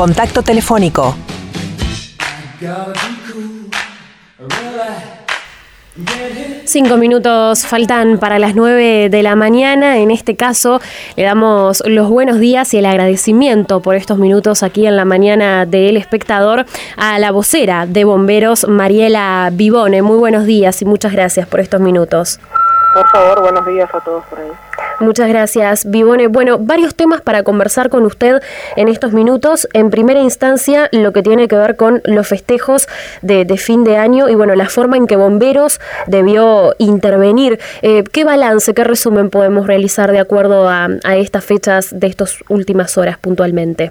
Contacto telefónico. 5 minutos faltan para las 9 de la mañana. En este caso, le damos los buenos días y el agradecimiento por estos minutos aquí en la mañana de El Espectador a la vocera de Bomberos, Mariela Vivone. Muy buenos días y muchas gracias por estos minutos. Por favor, buenos días a todos por ahí. Muchas gracias, Vivone. Bueno, varios temas para conversar con usted en estos minutos. En primera instancia, lo que tiene que ver con los festejos de fin de año y, bueno, la forma en que Bomberos debió intervenir. ¿Qué balance, qué resumen podemos realizar de acuerdo a estas fechas de estas últimas horas puntualmente?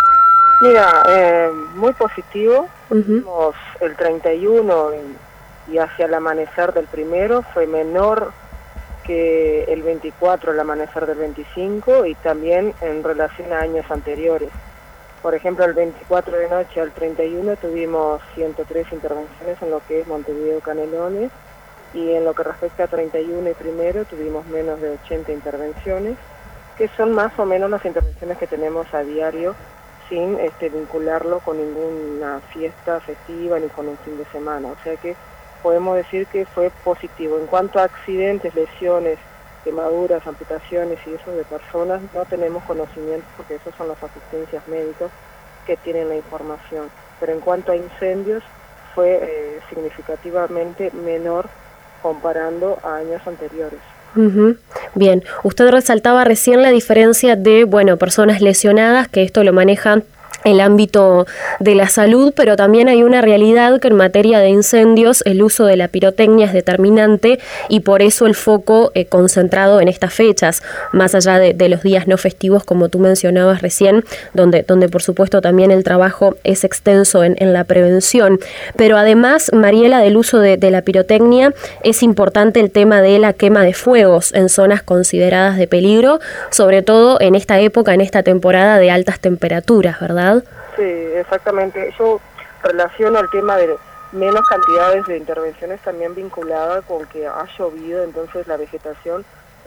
Mira, muy positivo. El 31 y hacia el amanecer del primero fue menor que el 24, el amanecer del 25, y también en relación a años anteriores. Por ejemplo, el 24 de noche al 31 tuvimos 103 intervenciones en lo que es Montevideo Canelones, y en lo que respecta a 31 y primero tuvimos menos de 80 intervenciones, que son más o menos las intervenciones que tenemos a diario, sin vincularlo con ninguna fiesta festiva ni con un fin de semana. O sea que podemos decir que fue positivo. En cuanto a accidentes, lesiones, quemaduras, amputaciones y eso de personas, no tenemos conocimiento porque esos son las asistencias médicas que tienen la información. Pero en cuanto a incendios, fue significativamente menor comparando a años anteriores. Bien, usted resaltaba recién la diferencia de, personas lesionadas, que esto lo manejan el ámbito de la salud, pero también hay una realidad que en materia de incendios el uso de la pirotecnia es determinante y por eso el foco concentrado en estas fechas, más allá de los días no festivos, como tú mencionabas recién, donde por supuesto también el trabajo es extenso en la prevención. Pero además, Mariela, del uso de la pirotecnia, es importante el tema de la quema de fuegos en zonas consideradas de peligro, sobre todo en esta época, en esta temporada de altas temperaturas, ¿verdad? Sí, exactamente. Yo relaciono el tema de menos cantidades de intervenciones también vinculada con que ha llovido, entonces la vegetación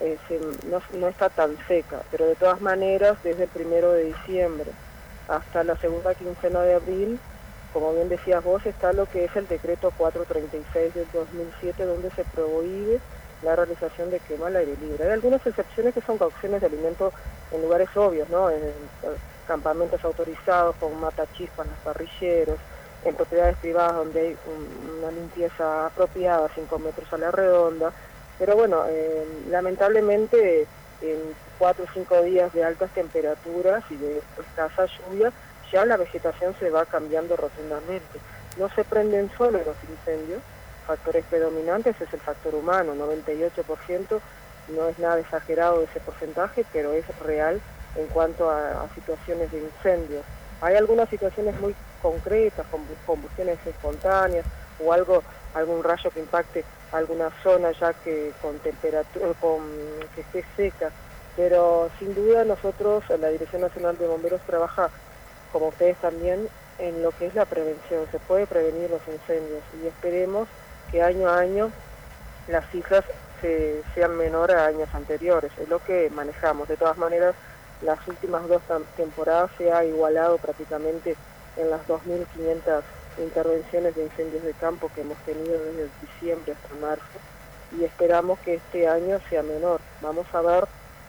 no está tan seca, pero de todas maneras desde el 1 de diciembre hasta la segunda quincena de abril, como bien decías vos, está lo que es el decreto 436 del 2007, donde se prohíbe la realización de quema al aire libre. Hay algunas excepciones que son cauciones de alimentos en lugares obvios, ¿no? En campamentos autorizados con matachispas, los parrilleros, en propiedades privadas donde hay una limpieza apropiada, 5 metros a la redonda. Pero bueno, lamentablemente en 4 o 5 días de altas temperaturas y de escasa lluvia, ya la vegetación se va cambiando rotundamente. No se prenden solo los incendios, factores predominantes es el factor humano, 98%, no es nada exagerado ese porcentaje, pero es real en cuanto a situaciones de incendios. Hay algunas situaciones muy concretas, como combustiones espontáneas o algún rayo que impacte alguna zona ya que con temperatura, que esté seca, pero sin duda nosotros, la Dirección Nacional de Bomberos, trabaja, como ustedes también, en lo que es la prevención. Se puede prevenir los incendios y esperemos que año a año las cifras sean menores a años anteriores, es lo que manejamos. De todas maneras, las últimas 2 temporadas se ha igualado prácticamente en las 2.500 intervenciones de incendios de campo que hemos tenido desde diciembre hasta marzo, y esperamos que este año sea menor. Vamos a ver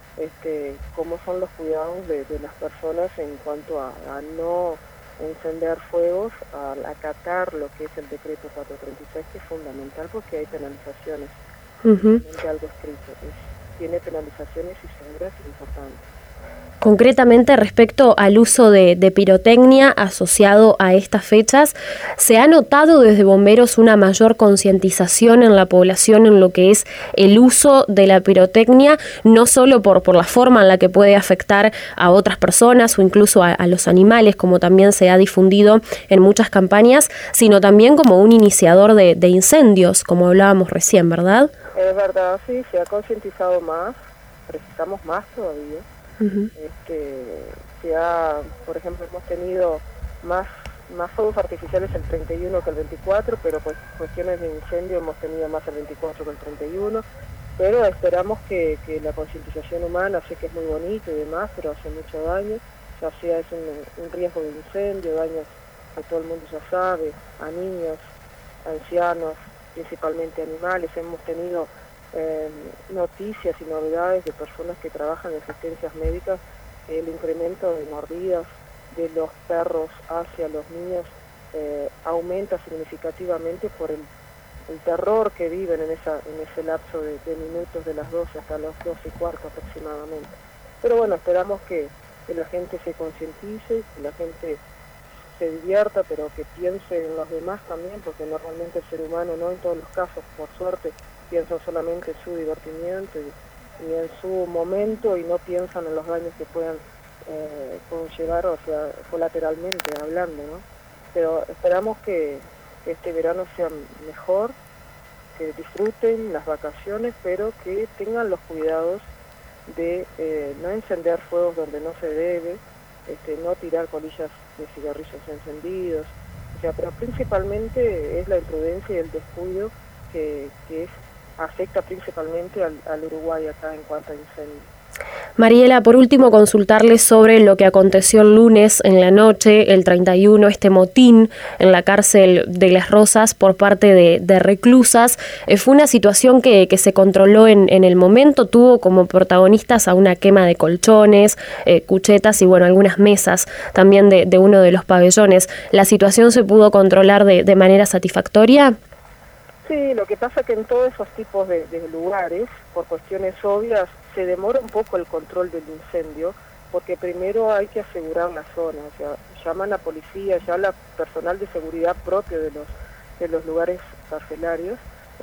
cómo son los cuidados de las personas en cuanto a no encender fuegos, a acatar lo que es el decreto 436, que es fundamental porque hay penalizaciones. Algo escrito, tiene penalizaciones y seguras importantes. Concretamente, respecto al uso de pirotecnia asociado a estas fechas, ¿se ha notado desde Bomberos una mayor concientización en la población en lo que es el uso de la pirotecnia, no solo por la forma en la que puede afectar a otras personas o incluso a los animales, como también se ha difundido en muchas campañas, sino también como un iniciador de incendios, como hablábamos recién, ¿verdad? Es verdad, sí, se ha concientizado más, precisamos más todavía. Por ejemplo, hemos tenido más fuegos artificiales el 31 que el 24, pero pues cuestiones de incendio hemos tenido más el 24 que el 31, pero esperamos que la concientización humana, sé que es muy bonito y demás, pero hace mucho daño, ya sea es un riesgo de incendio, daños que todo el mundo ya sabe, a niños, ancianos, principalmente animales. Hemos tenido noticias y novedades de personas que trabajan en asistencias médicas, el incremento de mordidas de los perros hacia los niños aumenta significativamente por el terror que viven en ese lapso de minutos de las 12 hasta las 12:15 aproximadamente. Pero bueno, esperamos que la gente se concientice, que la gente se divierta, pero que piense en los demás también, porque normalmente el ser humano, no en todos los casos, por suerte, piensa solamente en su divertimiento y en su momento, y no piensan en los daños que puedan conllevar, o sea, colateralmente hablando, ¿no? Pero esperamos que este verano sea mejor, que disfruten las vacaciones, pero que tengan los cuidados de no encender fuegos donde no se debe, no tirar colillas de cigarrillos encendidos, o sea, pero principalmente es la imprudencia y el descuido que afecta principalmente al Uruguay acá en cuanto a incendios. Mariela, por último, consultarles sobre lo que aconteció el lunes en la noche, el 31, este motín en la cárcel de Las Rosas por parte de reclusas. Fue una situación que se controló en el momento, tuvo como protagonistas a una quema de colchones, cuchetas y bueno, algunas mesas también de uno de los pabellones. ¿La situación se pudo controlar de manera satisfactoria? Sí, lo que pasa es que en todos esos tipos de lugares, por cuestiones obvias, se demora un poco el control del incendio, porque primero hay que asegurar la zona, o sea, llaman a policía, ya la personal de seguridad propio de los lugares carcelarios.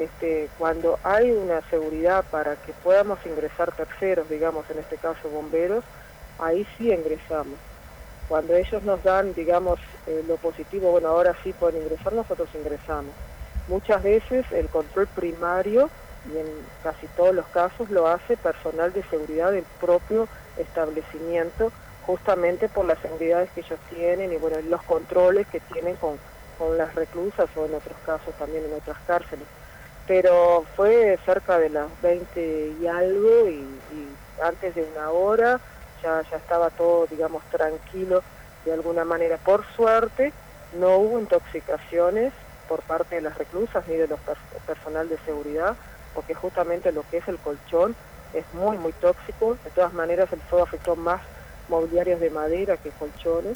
Cuando hay una seguridad para que podamos ingresar terceros, digamos, en este caso bomberos, ahí sí ingresamos. Cuando ellos nos dan, digamos, lo positivo, bueno, ahora sí pueden ingresar, nosotros ingresamos. Muchas veces el control primario, y en casi todos los casos, lo hace personal de seguridad del propio establecimiento, justamente por las seguridades que ellos tienen y bueno, los controles que tienen con las reclusas, o en otros casos también en otras cárceles. Pero fue cerca de las 20 y algo, y antes de una hora ya estaba todo, digamos, tranquilo de alguna manera. Por suerte no hubo intoxicaciones por parte de las reclusas ni de los personal de seguridad, porque justamente lo que es el colchón es muy, muy tóxico. De todas maneras, el fuego afectó más mobiliarios de madera que colchones,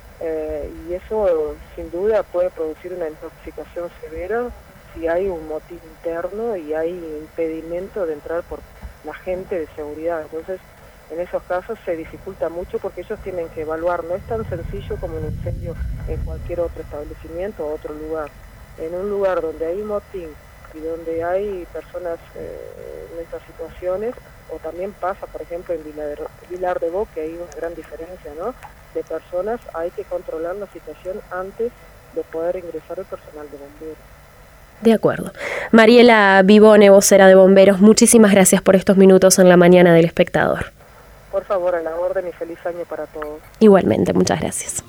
y eso sin duda puede producir una intoxicación severa si hay un motín interno y hay impedimento de entrar por la gente de seguridad. Entonces, en esos casos se dificulta mucho porque ellos tienen que evaluar. No es tan sencillo como un incendio en cualquier otro establecimiento o otro lugar. En un lugar donde hay motín y donde hay personas en estas situaciones, o también pasa, por ejemplo, en Vilar de Bo, que hay una gran diferencia, ¿no?, de personas, hay que controlar la situación antes de poder ingresar el personal de bomberos. De acuerdo. Mariela Vivone, vocera de Bomberos, muchísimas gracias por estos minutos en la mañana del Espectador. Por favor, a la orden y feliz año para todos. Igualmente, muchas gracias.